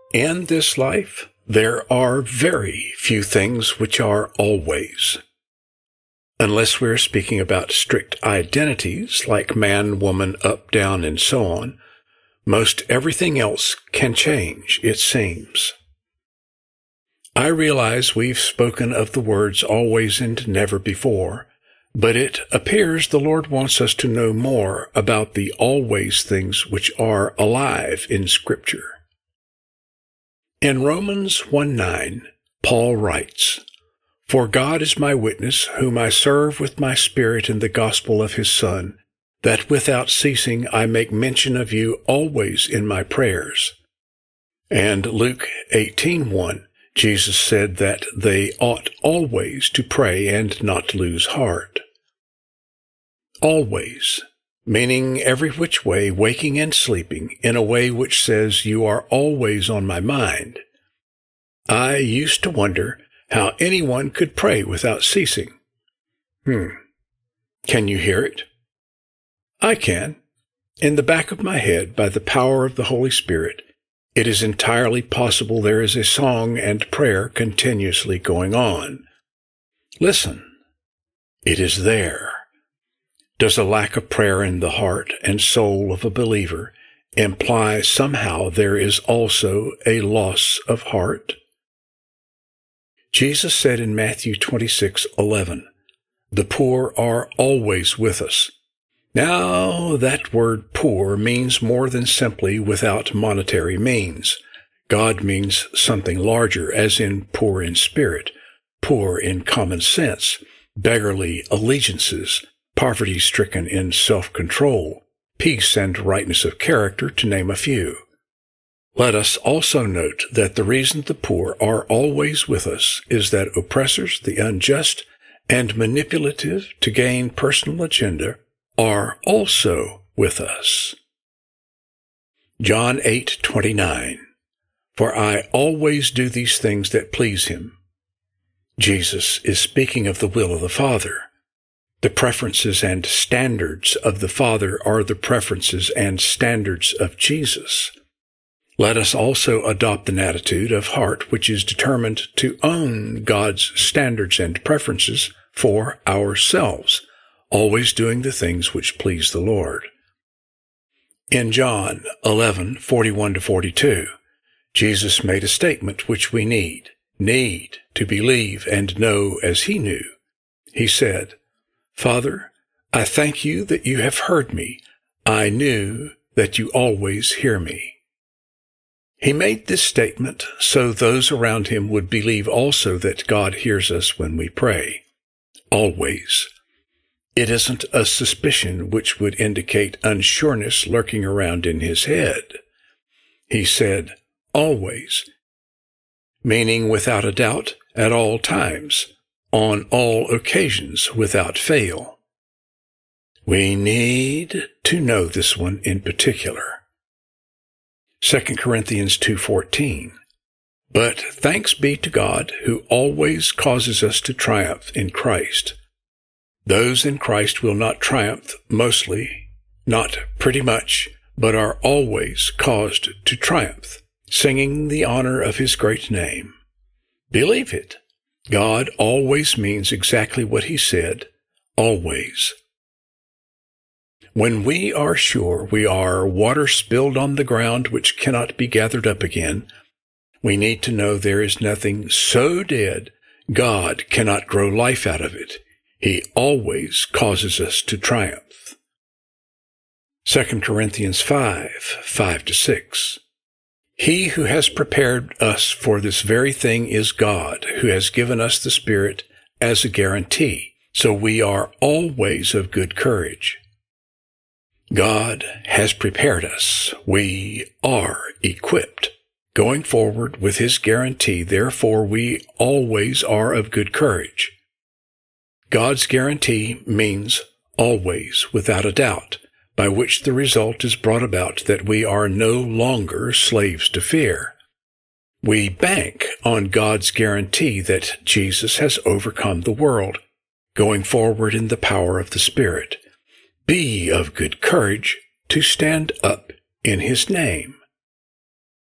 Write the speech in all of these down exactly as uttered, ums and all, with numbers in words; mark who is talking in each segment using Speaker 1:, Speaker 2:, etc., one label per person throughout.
Speaker 1: In this life, there are very few things which are always. Unless we're speaking about strict identities like man, woman, up, down, and so on, most everything else can change, it seems. I realize we've spoken of the words always and never before, but it appears the Lord wants us to know more about the always things which are alive in Scripture. In Romans one nine, Paul writes, "For God is my witness, whom I serve with my spirit in the gospel of his Son, that without ceasing I make mention of you always in my prayers." And Luke eighteen one, Jesus said that they ought always to pray and not lose heart. Always, meaning every which way, waking and sleeping, in a way which says you are always on my mind. I used to wonder how anyone could pray without ceasing. Hmm. Can you hear it? I can. In the back of my head, by the power of the Holy Spirit, it is entirely possible there is a song and prayer continuously going on. Listen. It is there. Does a lack of prayer in the heart and soul of a believer imply somehow there is also a loss of heart? Jesus said in Matthew twenty-six eleven, "The poor are always with us." Now, that word poor means more than simply without monetary means. God means something larger, as in poor in spirit, poor in common sense, beggarly allegiances, poverty-stricken in self-control, peace and rightness of character, to name a few. Let us also note that the reason the poor are always with us is that oppressors, the unjust, and manipulative to gain personal agenda are also with us. John eight twenty-nine, "For I always do these things that please him." Jesus is speaking of the will of the Father. The preferences and standards of the Father are the preferences and standards of Jesus. Let us also adopt an attitude of heart which is determined to own God's standards and preferences for ourselves, always doing the things which please the Lord. In John eleven forty-one to forty-two, Jesus made a statement which we need, need to believe and know as he knew. He said, "Father, I thank you that you have heard me. I knew that you always hear me." He made this statement so those around him would believe also that God hears us when we pray. Always. It isn't a suspicion which would indicate unsureness lurking around in his head. He said, always, meaning without a doubt, at all times, on all occasions, without fail. We need to know this one in particular. Second Corinthians two fourteen, "But thanks be to God, who always causes us to triumph in Christ." Those in Christ will not triumph mostly, not pretty much, but are always caused to triumph, singing the honor of his great name. Believe it. God always means exactly what he said, always. When we are sure we are water spilled on the ground which cannot be gathered up again, we need to know there is nothing so dead God cannot grow life out of it. He always causes us to triumph. Second Corinthians five, five to six. "He who has prepared us for this very thing is God, who has given us the Spirit as a guarantee, so we are always of good courage." God has prepared us. We are equipped. Going forward with his guarantee, therefore we always are of good courage. God's guarantee means always, without a doubt, by which the result is brought about that we are no longer slaves to fear. We bank on God's guarantee that Jesus has overcome the world, going forward in the power of the Spirit. Be of good courage to stand up in his name.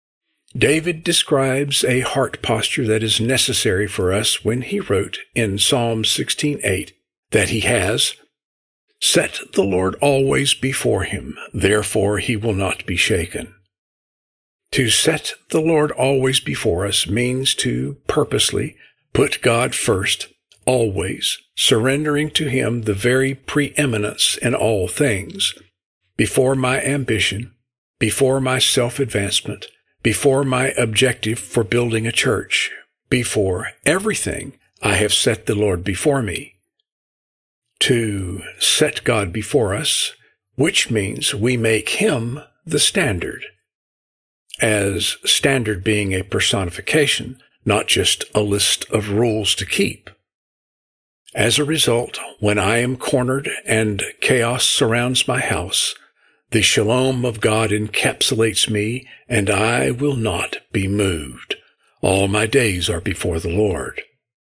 Speaker 1: David describes a heart posture that is necessary for us when he wrote in Psalm sixteen eight that he has set the Lord always before him, therefore he will not be shaken. To set the Lord always before us means to purposely put God first, always, surrendering to him the very preeminence in all things, before my ambition, before my self-advancement, before my objective for building a church, before everything, I have set the Lord before me. To set God before us, which means we make him the standard, as standard being a personification, not just a list of rules to keep. As a result, when I am cornered and chaos surrounds my house, the shalom of God encapsulates me, and I will not be moved. All my days are before the Lord.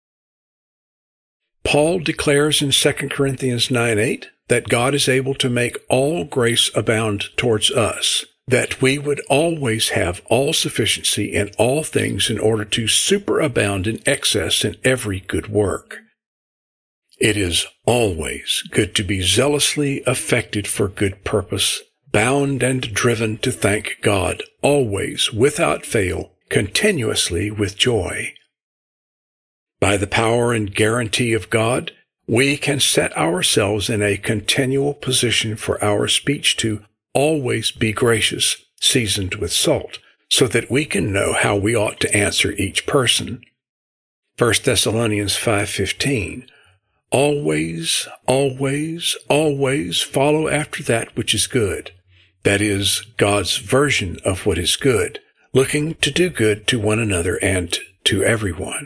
Speaker 1: Paul declares in Second Corinthians nine eight that God is able to make all grace abound towards us, that we would always have all sufficiency in all things in order to superabound in excess in every good work. It is always good to be zealously affected for good purpose, bound and driven to thank God, always, without fail, continuously with joy. By the power and guarantee of God, we can set ourselves in a continual position for our speech to always be gracious, seasoned with salt, so that we can know how we ought to answer each person. First Thessalonians five fifteen. Always, always, always follow after that which is good. That is, God's version of what is good, looking to do good to one another and to everyone.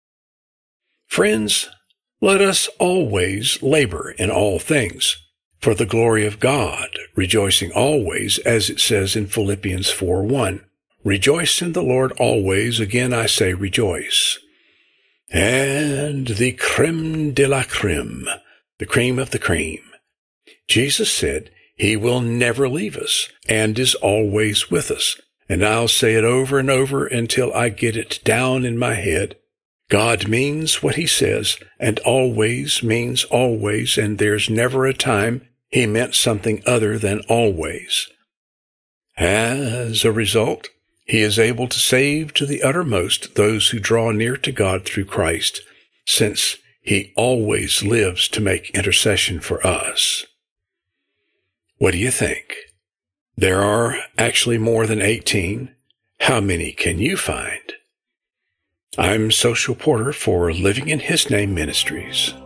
Speaker 1: Friends, let us always labor in all things for the glory of God, rejoicing always, as it says in Philippians four one. Rejoice in the Lord always. Again I say rejoice. And the creme de la creme, the cream of the cream. Jesus said he will never leave us and is always with us. And I'll say it over and over until I get it down in my head. God means what he says, and always means always, and there's never a time he meant something other than always. As a result, he is able to save to the uttermost those who draw near to God through Christ, since he always lives to make intercession for us. What do you think? There are actually more than eighteen. How many can you find? I'm Social Porter for Living in His Name Ministries.